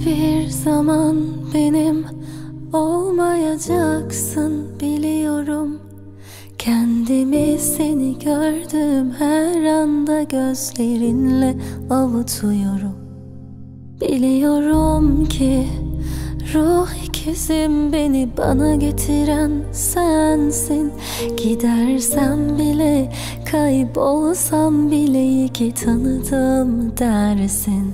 Hiçbir zaman benim olmayacaksın biliyorum. Kendimi seni gördüğüm her anda gözlerinle avutuyorum. Biliyorum ki ruh ikizim, beni bana getiren sensin. Gidersem bile, kaybolsam bile iyi ki tanıdım dersin.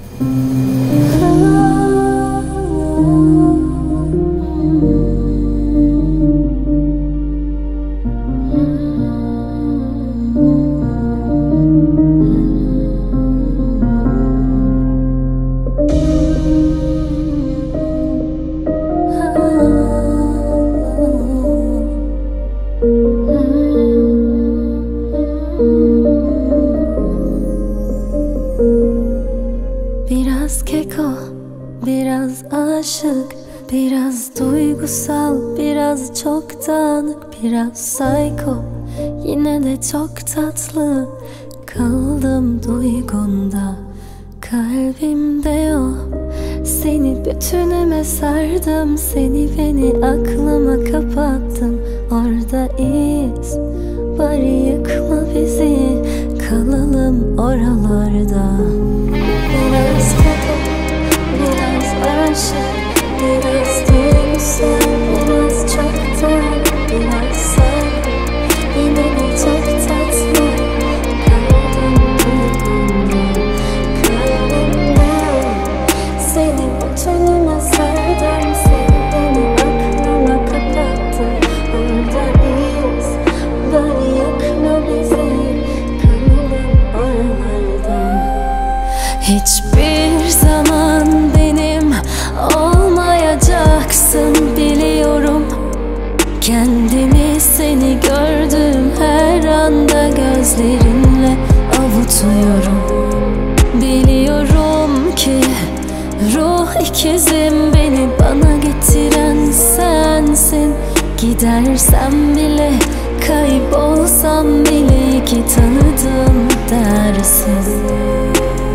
Biraz keko, biraz aşık, biraz duygusal, biraz çok dağınık, biraz psycho, yine de çok tatlı. Kaldım duygunda, kalbimde yok. Seni bütünüme sardım, seni beni aklıma kapattım. Oradayız, bari yıkma bizi, kalalım oralarda. Biraz keko, biraz aşık, biraz duygusal, biraz çok tatlı, biraz psycho, yine de çok tatlı. Kaldım duygunda, kalbimde seni bütünüme sardım, seni beni aklıma kapattın. Oradayız, bari yakma bizi, kalalım oralarda. Hiçbir zaman benim olmayacaksın biliyorum. Kendimi seni gördüğüm her anda gözlerinle avutuyorum. Biliyorum ki ruh ikizim, beni bana getiren sensin. Gidersem bile, kaybolsam bile iyi ki tanıdım dersin.